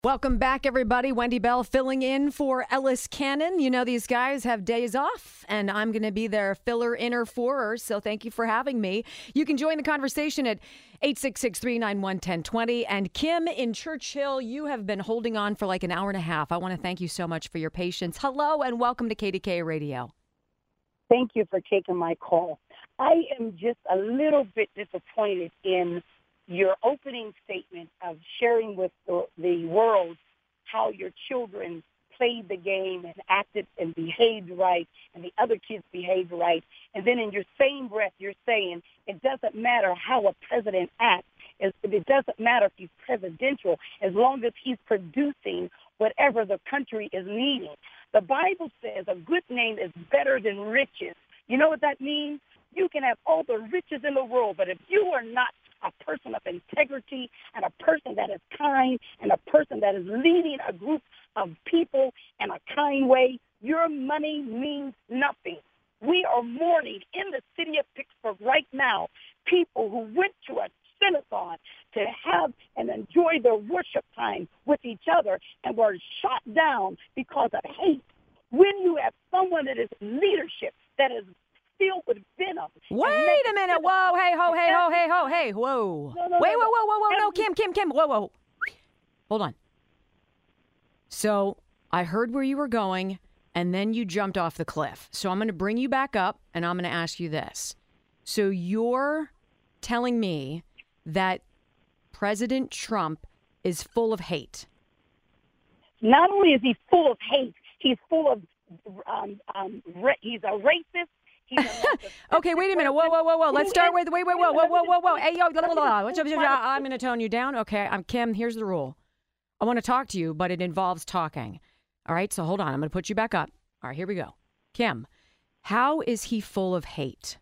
Welcome back, everybody. Wendy Bell filling in for Ellis Cannon. You know, these guys have days off, and I'm going to be their filler-inner for her, so thank you for having me. You can join the conversation at 866-391-1020. And Kim in Churchill, you have been holding on for like an hour and a half. I want to thank you so much for your patience. Hello, and welcome to KDKA Radio. Thank you for taking my call. I am just a little bit disappointed in your opening statement of sharing with the world how your children played the game and acted and behaved right and the other kids behaved right. And then in your same breath, you're saying it doesn't matter how a president acts. It doesn't matter if he's presidential as long as he's producing whatever the country is needing. The Bible says a good name is better than riches. You know what that means? You can have all the riches in the world, but if you are not a person of integrity and a person that is kind and a person that is leading a group of people in a kind way, your money means nothing. We are mourning in the city of Pittsburgh right now people who went to a synagogue to have and enjoy their worship time with each other and were shot down because of hate. When you have someone that is leadership, that is filled with venom. Wait a minute. Whoa, hey, ho, hey, ho, hey, ho, hey, whoa. Wait, whoa, no, Kim, whoa. Hold on. So I heard where you were going, and then you jumped off the cliff. So I'm going to bring you back up, and I'm going to ask you this. So you're telling me that President Trump is full of hate. Not only is he full of hate, he's full of, he's a racist. Okay, wait a minute. Whoa. Let's start with, whoa. Hey, yo, I'm going to tone you down. Okay, I'm Kim. Here's the rule. I want to talk to you, but it involves talking. All right, so hold on. I'm going to put you back up. All right, here we go. Kim, how is he full of hate?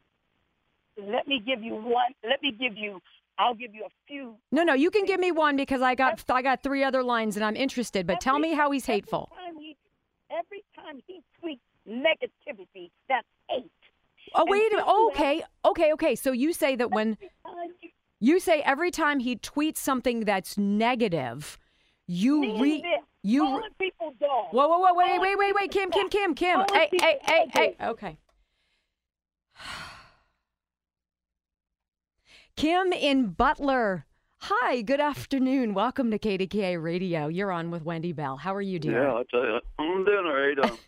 Let me give you one. I'll give you a few. No, you can give me one because I got three other lines and I'm interested, but tell me how he's hateful. Every time he tweets negativity, that's hate. Oh, wait a minute. Okay. So you say that when every time he tweets something that's negative, you calling people dogs. Whoa, wait, Kim. Hey. Okay. Kim in Butler. Hi, good afternoon. Welcome to KDKA Radio. You're on with Wendy Bell. How are you doing? Yeah, I'll tell you, I'm doing all right.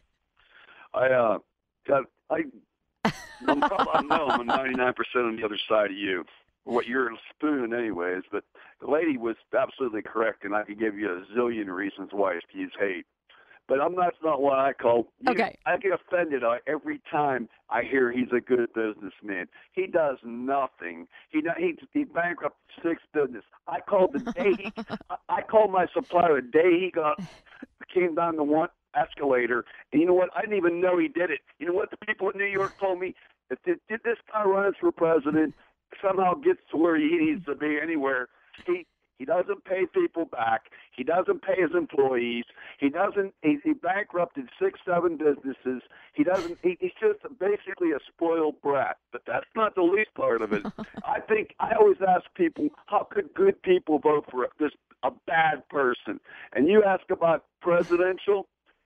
I'm 99% on the other side of you. What you're spooning anyways, but the lady was absolutely correct, and I could give you a zillion reasons why he's hate. But that's not what I call. Okay. I get offended every time I hear he's a good businessman. He does nothing. He bankrupted 6 business. I called my supplier the day he came down the one escalator, and you know what? I didn't even know he did it. You know what? The people in New York told me that did this guy runs for president, somehow gets to where he needs to be anywhere. He doesn't pay people back. He doesn't pay his employees. He bankrupted 6, 7 businesses. He's just basically a spoiled brat. But that's not the least part of it. I always ask people, how could good people vote for a bad person? And you ask about presidential,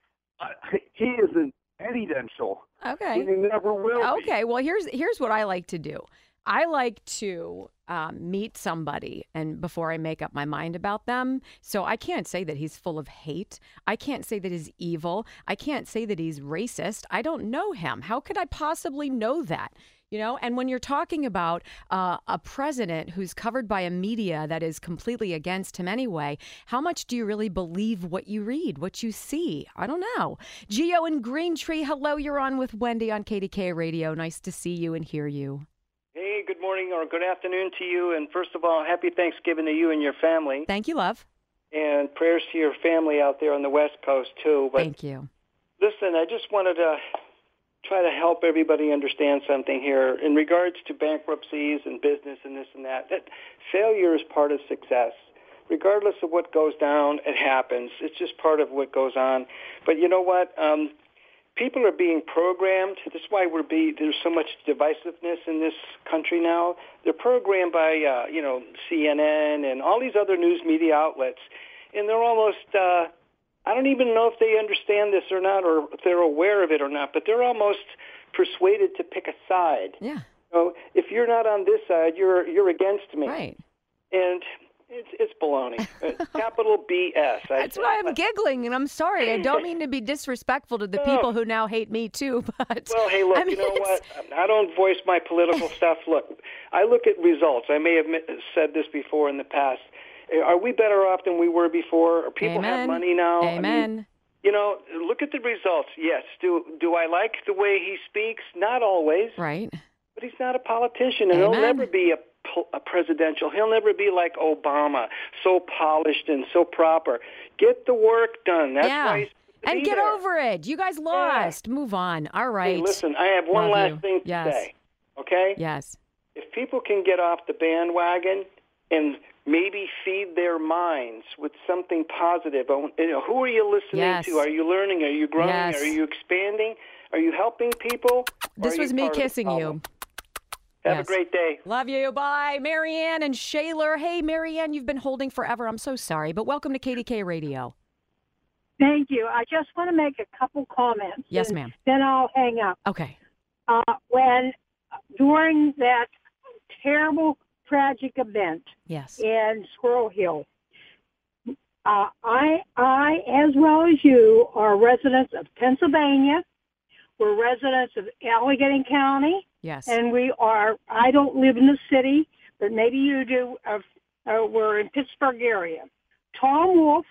he isn't presidential. Okay. He never will be. Okay, well, here's what I like to do. I like to meet somebody and before I make up my mind about them. So I can't say that he's full of hate. I can't say that he's evil. I can't say that he's racist. I don't know him. How could I possibly know that? You know, and when you're talking about a president who's covered by a media that is completely against him anyway, how much do you really believe what you read, what you see? I don't know. Gio in Green Tree, hello, you're on with Wendy on KDKA Radio. Nice to see you and hear you. Hey, good morning or good afternoon to you. And first of all, happy Thanksgiving to you and your family. Thank you, love. And prayers to your family out there on the West Coast, too. But thank you. Listen, I just wanted to try to help everybody understand something here in regards to bankruptcies and business and this and that. That failure is part of success. Regardless of what goes down, it happens. It's just part of what goes on. But you know what? People are being programmed. That's why there's so much divisiveness in this country now. They're programmed by, CNN and all these other news media outlets. and they're almost, I don't even know if they understand this or not, or if they're aware of it or not, but they're almost persuaded to pick a side. Yeah. So if you're not on this side, you're against me. Right. And it's baloney. Capital BS. That's why I'm giggling, and I'm sorry. I don't mean to be disrespectful to the people who now hate me too, but... Well, hey, look, you know what? I don't voice my political stuff. Look, I look at results. I may have said this before in the past. Are we better off than we were before? Or people have money now? Amen. I mean, you know, look at the results. Yes. Do I like the way he speaks? Not always. Right. But he's not a politician, and he'll never be a presidential. He'll never be like Obama, so polished and so proper. Get the work done. That's why he's and get over it. You guys lost. Move on. All right. Hey, listen, I have one last thing to say. Okay? Yes. If people can get off the bandwagon and maybe feed their minds with something positive, you know, who are you listening to? Are you learning? Are you growing? Are you expanding? Are you helping people? This was me kissing you. Have a great day. Love you. Bye. Marianne and Shaler. Hey, Marianne, you've been holding forever. I'm so sorry, but welcome to KDK Radio. Thank you. I just want to make a couple comments. Yes, ma'am. Then I'll hang up. Okay. During that terrible, tragic event in Squirrel Hill, I, as well as you, are residents of Pennsylvania. We're residents of Allegheny County. Yes. And I don't live in the city, but maybe you do. We're in Pittsburgh area. Tom Wolf,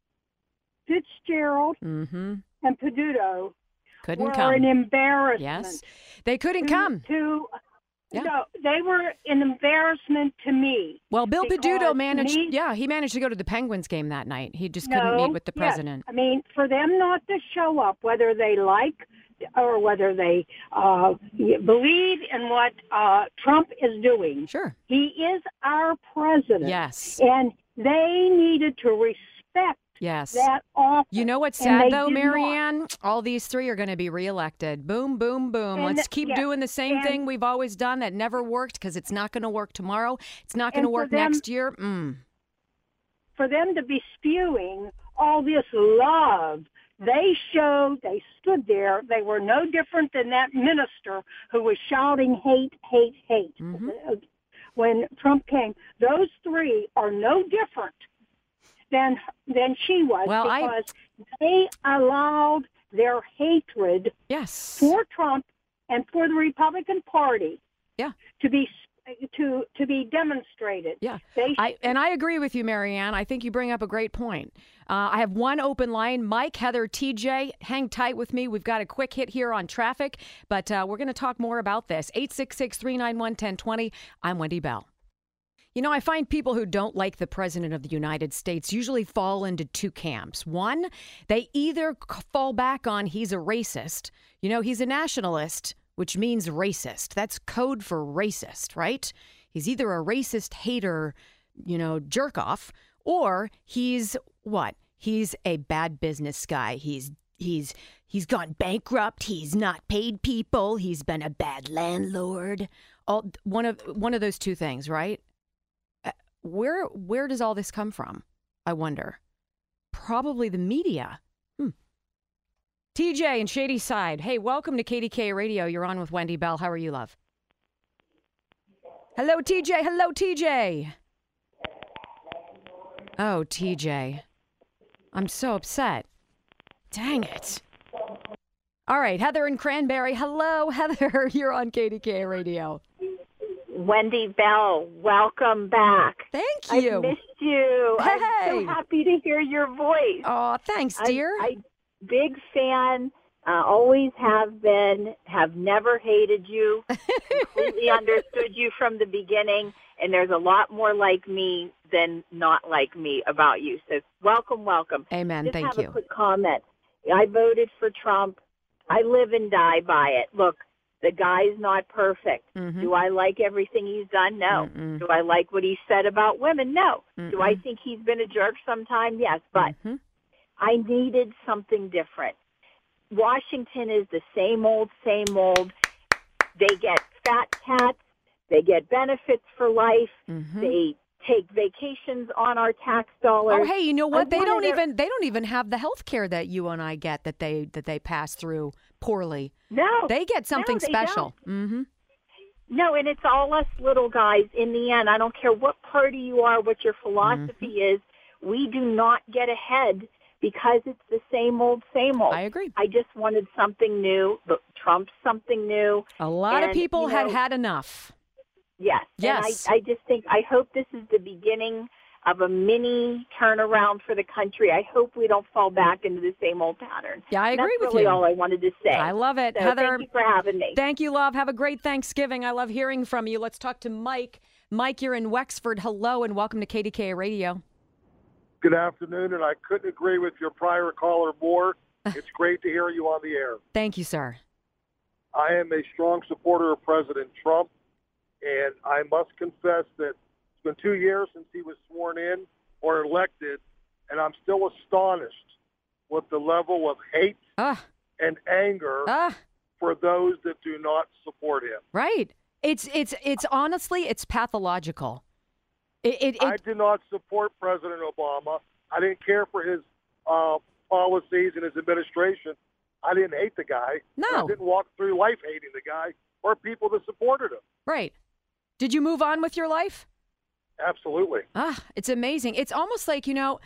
Fitzgerald, and Peduto couldn't come. an embarrassment. Yes. They couldn't come. No, they were an embarrassment to me. Well, Bill Peduto managed to go to the Penguins game that night. He just couldn't meet with the president. I mean, for them not to show up, whether they like or whether they believe in what Trump is doing. Sure. He is our president. Yes. And they needed to respect that office. You know what's sad, though, Marianne? All these three are going to be reelected. Boom, boom, boom. And let's keep doing the same thing we've always done that never worked because it's not going to work tomorrow. It's not going to work next year. For them to be spewing all this love, they stood there. They were no different than that minister who was shouting hate, hate, hate. When Trump came, those three are no different than she was because they allowed their hatred for Trump and for the Republican Party to be demonstrated. Yeah, I agree with you, Marianne. I think you bring up a great point. I have one open line. Mike, Heather, TJ, hang tight with me. We've got a quick hit here on traffic, but we're going to talk more about this. 866-391-1020. I'm Wendy Bell. You know, I find people who don't like the president of the United States usually fall into two camps. One, they either fall back on he's a racist. You know, he's a nationalist, which means racist. That's code for racist, right? He's either a racist hater, jerk off, or he's what? He's a bad business guy. He's gone bankrupt. He's not paid people. He's been a bad landlord. One of those two things, right? Where does all this come from? I wonder. Probably the media. TJ in Shady Side. Hey, welcome to KDK Radio. You're on with Wendy Bell. How are you, love? Hello, TJ. Hello, TJ. Oh, TJ. I'm so upset. Dang it. All right, Heather in Cranberry. Hello, Heather. You're on KDK Radio. Wendy Bell, welcome back. Thank you. I missed you. Hey. I'm so happy to hear your voice. Oh, thanks, dear. I'm big fan. Always have been. Have never hated you. Completely understood you from the beginning. And there's a lot more like me than not like me about you. So welcome, welcome. Amen. Just Thank have you. a quick comment. I voted for Trump. I live and die by it. Look. The guy's not perfect. Do I like everything he's done? No. Do I like what he said about women? No. Do I think he's been a jerk sometime? Yes. But I needed something different. Washington is the same old, same old. They get fat cats. They get benefits for life. They take vacations on our tax dollars. Oh, hey, you know what? They don't even have the health care that you and I get that they pass through poorly. No. They get something they special. Don't. Mm-hmm. No, and it's all us little guys in the end. I don't care what party you are, what your philosophy is. We do not get ahead because it's the same old, same old. I agree. I just wanted something new. Look, Trump's something new. A lot of people had enough. Yes. Yes. And I just think, I hope this is the beginning of a mini turnaround for the country. I hope we don't fall back into the same old pattern. Yeah, I agree with you. That's really all I wanted to say. I love it. So Heather, thank you for having me. Thank you, love. Have a great Thanksgiving. I love hearing from you. Let's talk to Mike. Mike, you're in Wexford. Hello, and welcome to KDKA Radio. Good afternoon, and I couldn't agree with your prior caller more. It's great to hear you on the air. Thank you, sir. I am a strong supporter of President Trump, and I must confess that it's been 2 years since he was sworn in or elected, and I'm still astonished with the level of hate and anger for those that do not support him. Right. It's honestly, it's pathological. I did not support President Obama. I didn't care for his policies and his administration. I didn't hate the guy. No. I didn't walk through life hating the guy or people that supported him. Right. Did you move on with your life? Absolutely. It's amazing. It's almost like,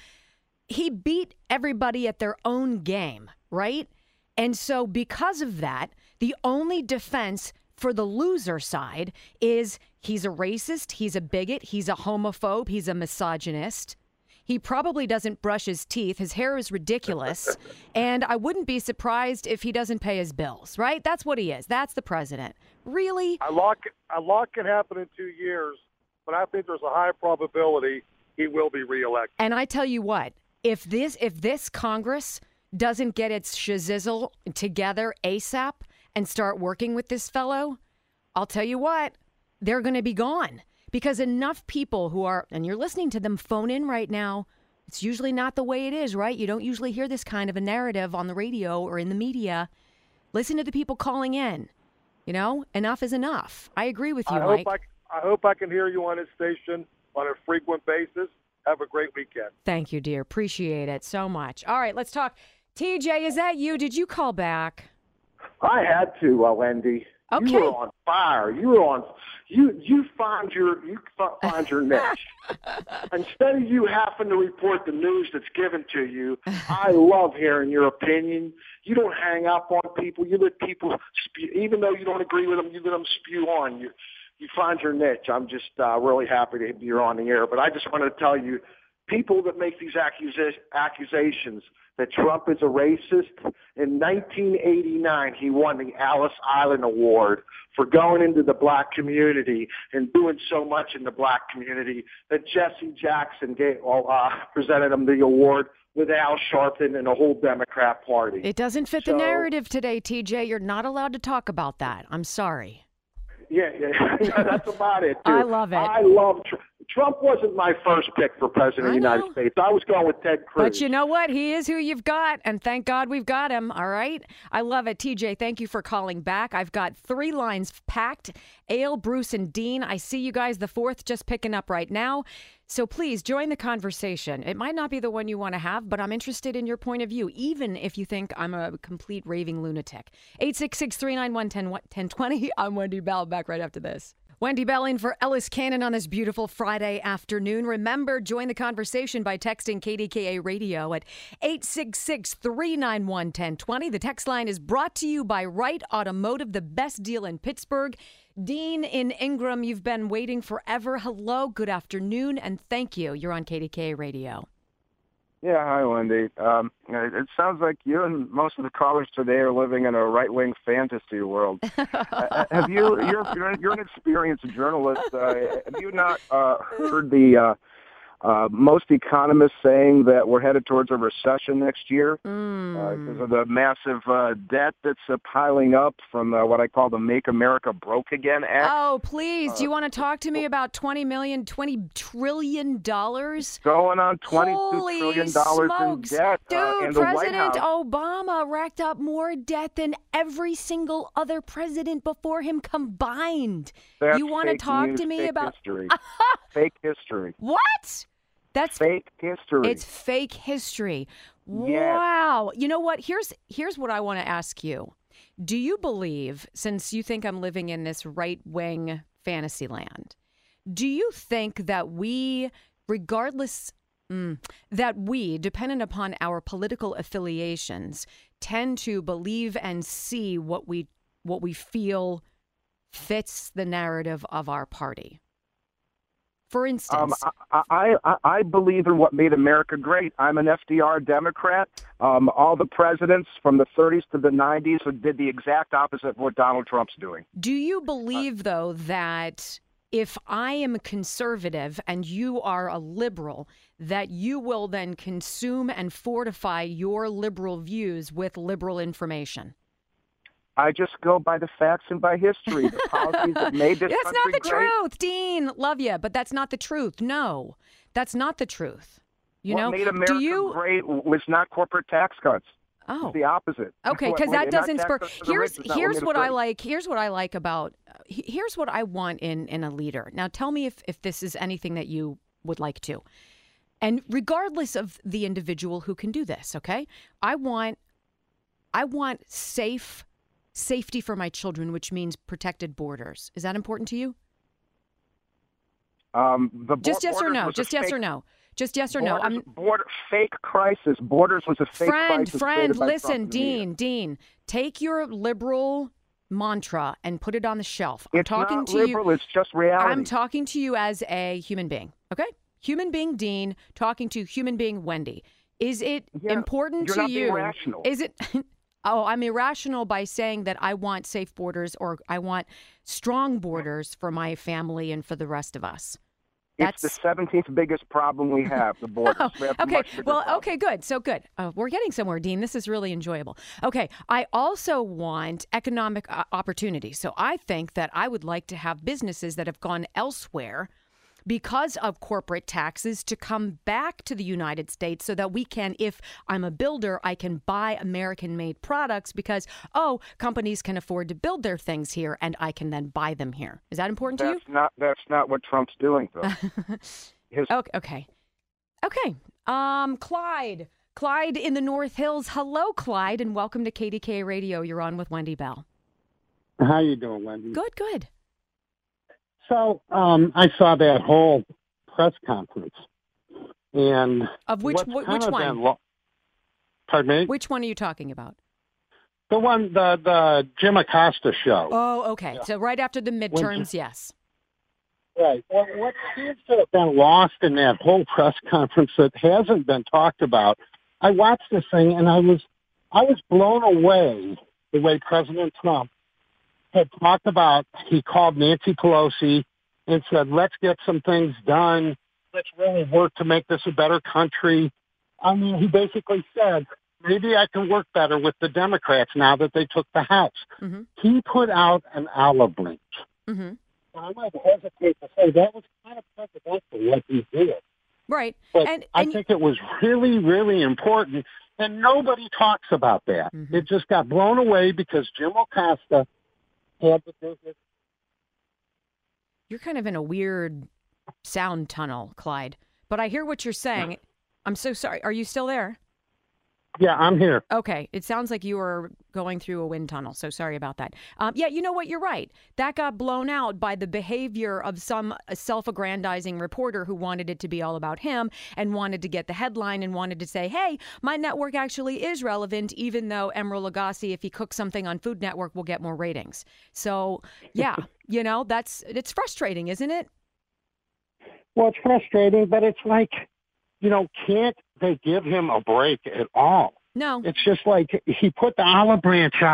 he beat everybody at their own game, right? And so because of that, the only defense for the loser side is he's a racist, he's a bigot, he's a homophobe, he's a misogynist. He probably doesn't brush his teeth. His hair is ridiculous. And I wouldn't be surprised if he doesn't pay his bills, right? That's what he is. That's the president. Really? A lot can happen in 2 years, but I think there's a high probability he will be reelected. And I tell you what, if this Congress doesn't get its shizzle together ASAP and start working with this fellow, I'll tell you what, they're going to be gone. Because enough people who are, and you're listening to them phone in right now, it's usually not the way it is, right? You don't usually hear this kind of a narrative on the radio or in the media. Listen to the people calling in. Enough is enough. I agree with you, Mike. I hope I can hear you on his station on a frequent basis. Have a great weekend. Thank you, dear. Appreciate it so much. All right, let's talk. TJ, is that you? Did you call back? I had to, Wendy. Okay. You were on fire. You find your niche. Instead of you having to report the news that's given to you, I love hearing your opinion. You don't hang up on people. You let people spew, even though you don't agree with them. You let them spew on you. You find your niche. I'm just really happy that you're on the air. But I just wanted to tell you, people that make these accusations that Trump is a racist, in 1989 he won the Alice Island Award for going into the black community and doing so much in the black community that Jesse Jackson presented him the award with Al Sharpton and the whole Democrat Party. It doesn't fit the narrative today, TJ. You're not allowed to talk about that. I'm sorry. Yeah, that's about it, too. I love it. I love Trump wasn't my first pick for president of the United States. I was going with Ted Cruz. But you know what? He is who you've got, and thank God we've got him, all right? I love it. TJ, thank you for calling back. I've got 3 lines packed. Ale, Bruce, and Dean. I see you guys, the 4th, just picking up right now. So please join the conversation. It might not be the one you want to have, but I'm interested in your point of view, even if you think I'm a complete raving lunatic. 866-391-1020. I'm Wendy Bell, back right after this. Wendy Bell in for Ellis Cannon on this beautiful Friday afternoon. Remember, join the conversation by texting KDKA Radio at 866-391-1020. The text line is brought to you by Wright Automotive, the best deal in Pittsburgh. Dean in Ingram, you've been waiting forever. Hello, good afternoon, and thank you. You're on KDKA Radio. Yeah, hi, Wendy. It sounds like you and most of the callers today are living in a right-wing fantasy world. Have you're an experienced journalist. Have you not heard the Most economists saying that we're headed towards a recession next year because of the massive debt that's piling up from what I call the Make America Broke Again Act. Oh, please. Do you want to talk to me about $20 trillion? Going on $22 trillion smokes. in debt. Dude, and the White President House. Obama racked up more debt than every single other president before him combined. That's you want to fake talk news, to me fake about history. Fake history. What? That's fake history. It's fake history. Yes. Wow. You know what? Here's what I want to ask you. Do you believe, since you think I'm living in this right-wing fantasy land, do you think that we, regardless, dependent upon our political affiliations, tend to believe and see what we feel fits the narrative of our party? For instance, I believe in what made America great. I'm an FDR Democrat. All the presidents from the 30s to the 90s who did the exact opposite of what Donald Trump's doing. Do you believe, though, that if I am a conservative and you are a liberal, that you will then consume and fortify your liberal views with liberal information? I just go by the facts and by history. The policies that made this That's country not the great. truth, Dean. Love you, but that's not the truth. No, that's not the truth. What made America great was not corporate tax cuts. Oh, it's the opposite. Okay, because that doesn't spur. Here's what I like. Here's what I like about. Here's what I want in a leader. Now, tell me if this is anything that you would like to. And regardless of the individual who can do this, okay, I want safety for my children, which means protected borders. Is that important to you? Just yes or no. Just yes or no. Just yes or no. Fake crisis. Borders was a fake crisis. Friend, listen, Dean, take your liberal mantra and put it on the shelf. It's talking not to liberal, it's just reality. I'm talking to you as a human being, okay? Human being Dean talking to human being Wendy. Is it important to you? You're not being rational. Is it... Oh, I'm irrational by saying that I want safe borders or I want strong borders for my family and for the rest of us. It's the 17th biggest problem we have, the borders. Okay, well, okay, good. So good. We're getting somewhere, Dean. This is really enjoyable. Okay, I also want economic opportunity. So I think that I would like to have businesses that have gone elsewhere because of corporate taxes to come back to the United States so that we can, if I'm a builder, I can buy American-made products because, companies can afford to build their things here and I can then buy them here. Is that important to you? That's not what Trump's doing, though. Okay. Clyde in the North Hills. Hello, Clyde, and welcome to KDKA Radio. You're on with Wendy Bell. How you doing, Wendy? Good. So I saw that whole press conference, and of which one? Pardon me? Which one are you talking about? The one, the Jim Acosta show. Oh, okay. Yeah. So right after the midterms, yes. Right. Well, what seems to have been lost in that whole press conference that hasn't been talked about, I watched this thing and I was blown away the way President Trump had talked about. He called Nancy Pelosi and said, let's get some things done. Let's really work to make this a better country. I mean, he basically said, maybe I can work better with the Democrats now that they took the House. Mm-hmm. He put out an olive branch. Mm-hmm. I might hesitate to say that was kind of presidential what he did. Right. But I think it was really, really important, and nobody talks about that. Mm-hmm. It just got blown away because Jim Acosta had the business. You're kind of in a weird sound tunnel, Clyde, but I hear what you're saying. I'm so sorry. Are you still there? Yeah, I'm here. Okay. It sounds like you were going through a wind tunnel, so sorry about that. Yeah, you know what? You're right. That got blown out by the behavior of some self-aggrandizing reporter who wanted it to be all about him and wanted to get the headline and wanted to say, hey, my network actually is relevant, even though Emeril Lagasse, if he cooks something on Food Network, will get more ratings. So, yeah, it's frustrating, isn't it? Well, it's frustrating, but it's like, can't they give him a break at all? No. It's just like he put the olive branch out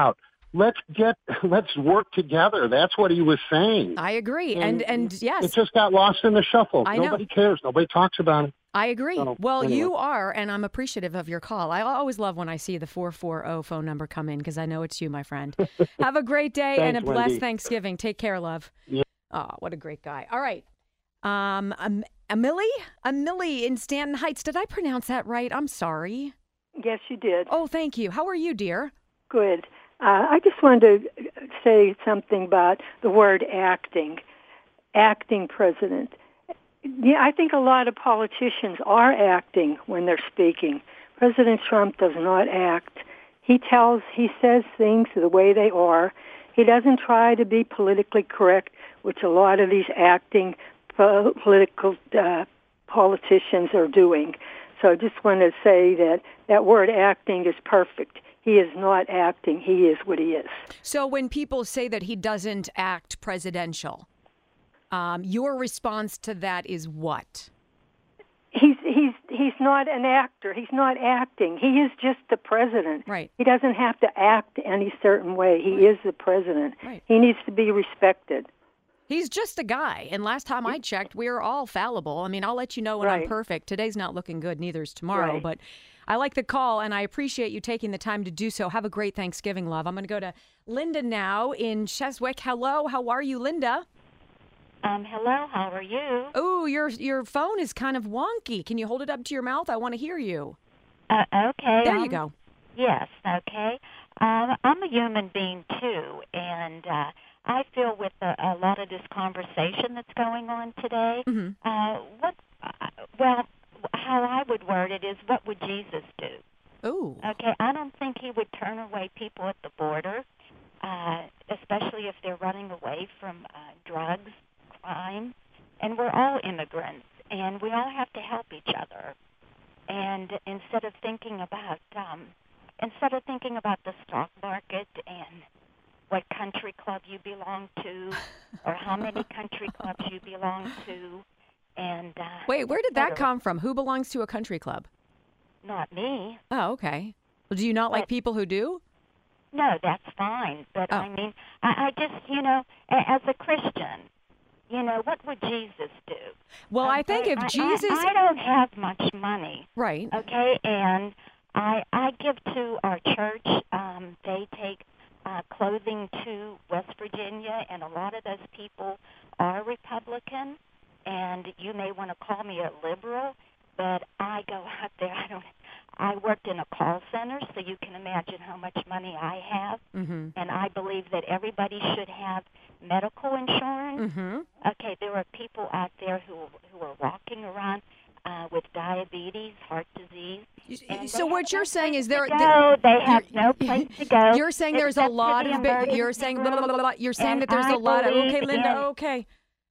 let's work together. That's what he was saying. I agree. And yes. It just got lost in the shuffle. I know. Nobody cares. Nobody talks about it. I agree. So, well, anyway. you are, and I'm appreciative of your call. I always love when I see the 440 phone number come in because I know it's you, my friend. Have a great day and a blessed Thanksgiving. Take care, love. Yeah. Oh, what a great guy. All right. Amelie in Stanton Heights. Did I pronounce that right? I'm sorry. Yes, you did. Oh, thank you. How are you, dear? Good. I just wanted to say something about the word acting president. Yeah, I think a lot of politicians are acting when they're speaking. President Trump does not act. He says things the way they are. He doesn't try to be politically correct, which a lot of these acting political politicians are doing. So I just want to say that word acting is perfect. He is not acting. He is what he is. So when people say that he doesn't act presidential, your response to that is what? He's not an actor. He's not acting. He is just the president. Right. He doesn't have to act any certain way. He is the president. Right. He needs to be respected. He's just a guy. And last time I checked, we're all fallible. I mean, I'll let you know when I'm perfect. Today's not looking good. Neither is tomorrow. Right. But I like the call, and I appreciate you taking the time to do so. Have a great Thanksgiving, love. I'm going to go to Linda now in Cheswick. Hello. How are you, Linda? Hello, how are you? Oh, your phone is kind of wonky. Can you hold it up to your mouth? I want to hear you. Okay. There you go. Yes, okay. I'm a human being, too, and I feel with a lot of this conversation that's going on today, how I would word it is, what would Jesus do? Ooh. Okay, I don't think he would turn away people at the border, especially if they're running away from drugs, crime, and we're all immigrants, and we all have to help each other. And instead of thinking about the stock market and what country club you belong to, or how many country clubs you belong to, and wait, where did that come from? Who belongs to a country club? Not me. Oh, okay. Well, do you not like people who do? No, that's fine. But I mean, I just, as a Christian, what would Jesus do? Well, I think if Jesus... I don't have much money. Right. Okay, and I give to our church. They take clothing to West Virginia, and a lot of those people are Republican, and you may want to call me a liberal, but I go out there. I worked in a call center, so you can imagine how much money I have, and I believe that everybody should have medical insurance. Okay, there are people out there who are walking around with diabetes, heart disease. So what you're saying is they have no place to go. You're saying there's a lot of you're saying that there's a lot of okay, Linda, okay.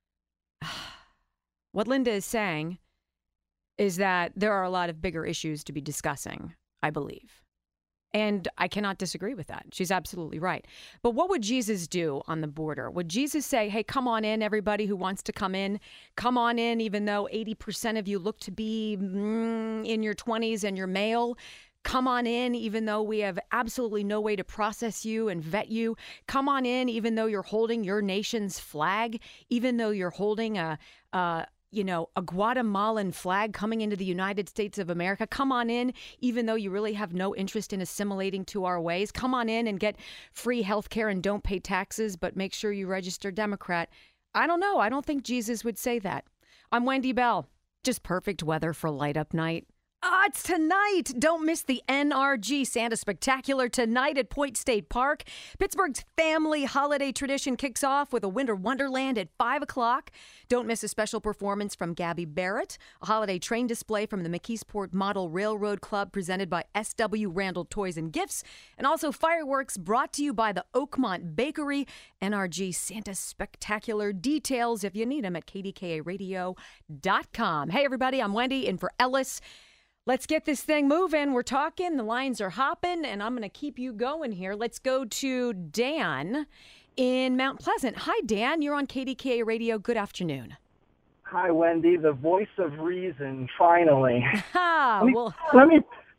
What Linda is saying is that there are a lot of bigger issues to be discussing, I believe. And I cannot disagree with that. She's absolutely right. But what would Jesus do on the border? Would Jesus say, hey, come on in, everybody who wants to come in, even though 80% of you look to be in your 20s and you're male? Come on in, even though we have absolutely no way to process you and vet you. Come on in, even though you're holding your nation's flag, even though you're holding a Guatemalan flag coming into the United States of America. Come on in, even though you really have no interest in assimilating to our ways. Come on in and get free health care and don't pay taxes, but make sure you register Democrat. I don't know. I don't think Jesus would say that. I'm Wendy Bell. Just perfect weather for light up night. It's tonight. Don't miss the NRG Santa Spectacular tonight at Point State Park. Pittsburgh's family holiday tradition kicks off with a winter wonderland at 5 o'clock. Don't miss a special performance from Gabby Barrett, a holiday train display from the McKeesport Model Railroad Club presented by S.W. Randall Toys and Gifts, and also fireworks brought to you by the Oakmont Bakery. NRG Santa Spectacular details, if you need them, at kdkaradio.com. Hey, everybody, I'm Wendy in for Ellis. Let's get this thing moving. We're talking. The lines are hopping, and I'm going to keep you going here. Let's go to Dan in Mount Pleasant. Hi, Dan. You're on KDKA Radio. Good afternoon. Hi, Wendy, the voice of reason, finally. Let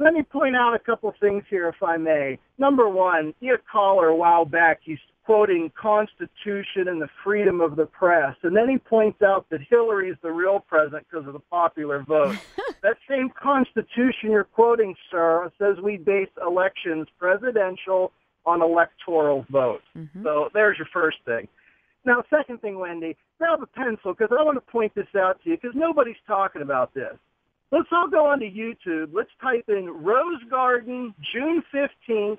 Let me point out a couple things here, if I may. Number one, your caller a while back, he's quoting Constitution and the freedom of the press, and then he points out that Hillary's the real president because of the popular vote. That same Constitution you're quoting, sir, says we base elections presidential on electoral votes. Mm-hmm. So there's your first thing. Now, second thing, Wendy, grab a pencil because I want to point this out to you because nobody's talking about this. Let's all go onto YouTube. Let's type in Rose Garden, June 15th,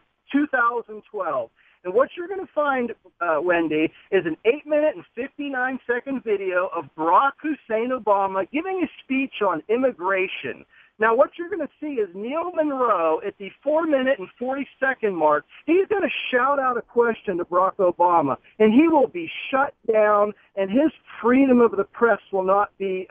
2012. And what you're going to find, Wendy, is an 8-minute and 59-second video of Barack Hussein Obama giving a speech on immigration. Now, what you're going to see is Neil Monroe at the 4-minute and 40-second mark. He's going to shout out a question to Barack Obama, and he will be shut down, and his freedom of the press will not be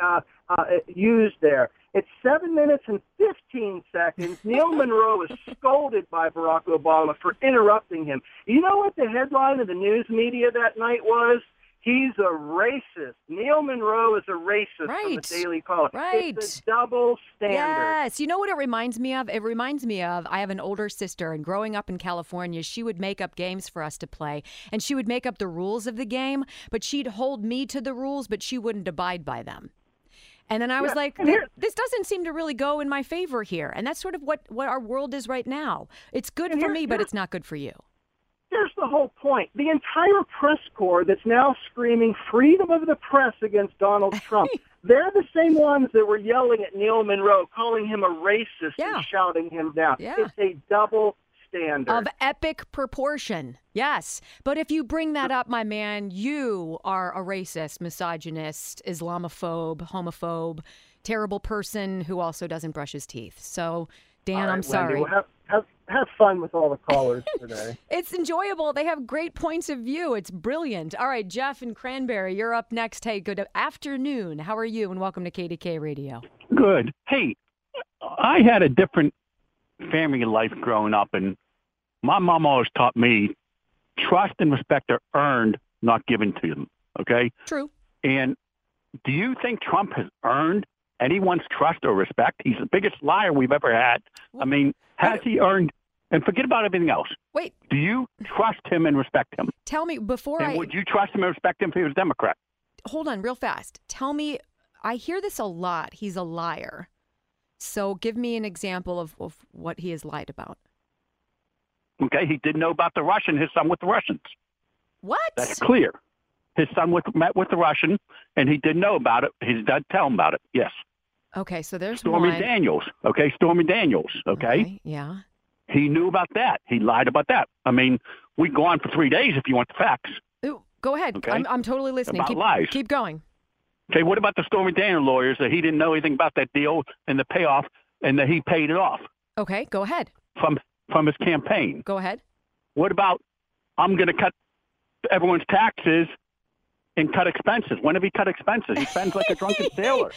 used there. At 7 minutes and 15 seconds, Neil Monroe is scolded by Barack Obama for interrupting him. You know what the headline of the news media that night was? He's a racist. Neil Monroe is a racist from the Daily Caller. Right. It's a double standard. Yes. You know what it reminds me of? It reminds me of, I have an older sister, and growing up in California, she would make up games for us to play, and she would make up the rules of the game, but she'd hold me to the rules, but she wouldn't abide by them. And then I was like, this doesn't seem to really go in my favor here. And that's sort of what our world is right now. It's good for me, but it's not good for you. Here's the whole point. The entire press corps that's now screaming freedom of the press against Donald Trump, they're the same ones that were yelling at Neil Monroe, calling him a racist and shouting him down. Yeah. It's a double standard. Of epic proportion. Yes. But if you bring that up, my man, you are a racist, misogynist, Islamophobe, homophobe, terrible person who also doesn't brush his teeth. So, Dan, I'm sorry. Wendy, well, have fun with all the callers today. It's enjoyable. They have great points of view. It's brilliant. All right, Jeff and Cranberry, you're up next. Hey, good afternoon. How are you? And welcome to KDK Radio. Good. Hey, I had a different family life growing up, and my mom always taught me trust and respect are earned, not given to them. Okay? True. And do you think Trump has earned anyone's trust or respect? He's the biggest liar we've ever had. I mean, has he earned? And forget about everything else. Wait. Do you trust him and respect him? Tell me before and would you trust him and respect him if he was a Democrat? Hold on real fast. Tell me, I hear this a lot. He's a liar. So give me an example of what he has lied about. Okay, he didn't know about the Russian, his son with the Russians. What? That's clear. His son met with the Russian, and he didn't know about it. His dad tell him about it, yes. Okay, so there's Stormy one. Daniels, okay? Stormy Daniels, okay? Yeah. He knew about that. He lied about that. I mean, we go on for 3 days if you want the facts. Ooh, go ahead. Okay? I'm totally listening. About lies. Keep going. Okay, what about the Stormy Daniels lawyers that he didn't know anything about that deal and the payoff and that he paid it off? Okay, go ahead. From his campaign. Go ahead. What about I'm going to cut everyone's taxes and cut expenses? When have he cut expenses? He spends like a drunken sailor.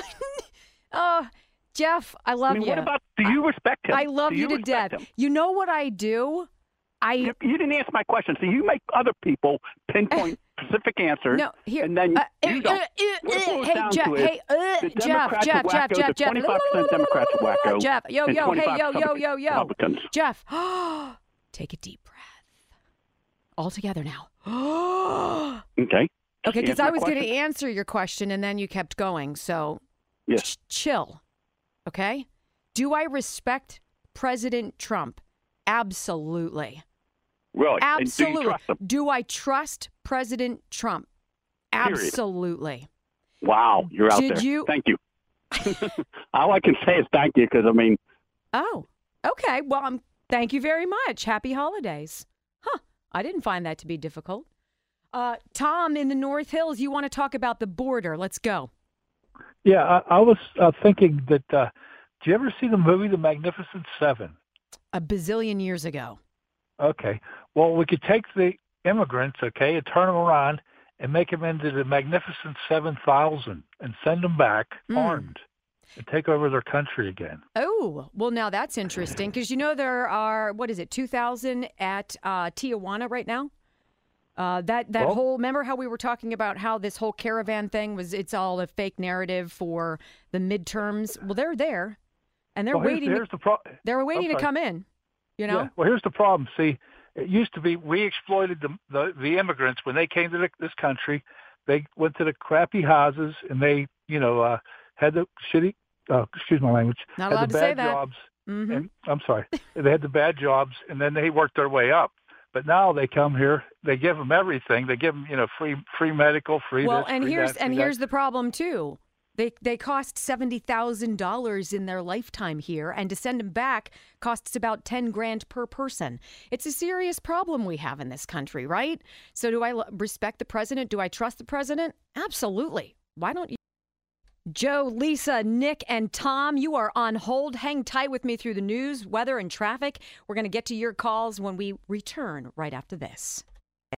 Jeff, I love you. What about, do you respect him? I love you to death. Him? You know what I do? You didn't answer my question. So you make other people pinpoint specific answers. No, here. And then you don't. Hey, Jeff, Jeff. 25% Democrats are wacko. Jeff, yo, hey, yo. Republicans. Jeff, take a deep breath. All together now. Okay. Okay, because I was going to answer your question and then you kept going. So chill. Okay? Do I respect President Trump? Absolutely. Really? Absolutely. Do I trust President Trump? Absolutely. Wow, you're out there. Thank you. All I can say is thank you because, I mean. Oh, okay. Well, thank you very much. Happy holidays. Huh. I didn't find that to be difficult. Tom in the North Hills, you want to talk about the border. Let's go. Yeah, I was thinking that, did you ever see the movie The Magnificent Seven? A bazillion years ago. Okay. Well, we could take the immigrants, okay, and turn them around and make them into the Magnificent 7,000 and send them back armed and take over their country again. Oh, well, now that's interesting because, there are, 2,000 at Tijuana right now? Remember how we were talking about how this whole caravan thing it's all a fake narrative for the midterms? Well, they're there. and they're waiting. They're waiting to come in. You know. Yeah. Well, here's the problem. See, it used to be we exploited the immigrants when they came to this country. They went to the crappy houses and they, had the shitty. Excuse my language. Not had allowed the to bad say that. jobs. Mm-hmm. And, I'm sorry. They had the bad jobs, and then they worked their way up. But now they come here. They give them everything. They give them, free medical, free. Well, this, and free here's that, free here's that. the problem too. They cost $70,000 in their lifetime here, and to send them back costs about $10,000 per person. It's a serious problem we have in this country, right? So, do I respect the president? Do I trust the president? Absolutely. Why don't you? Joe, Lisa, Nick, and Tom, you are on hold. Hang tight with me through the news, weather, and traffic. We're going to get to your calls when we return right after this.